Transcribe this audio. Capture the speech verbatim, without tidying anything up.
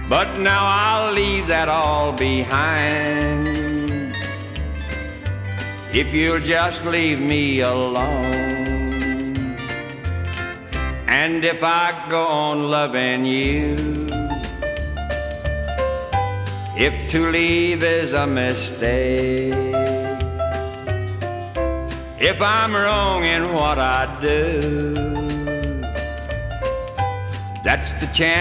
But now I'll leave that all behind if you'll just leave me alone. And if I go on loving you, if to leave is a mistake, if I'm wrong in what I do, that's the chance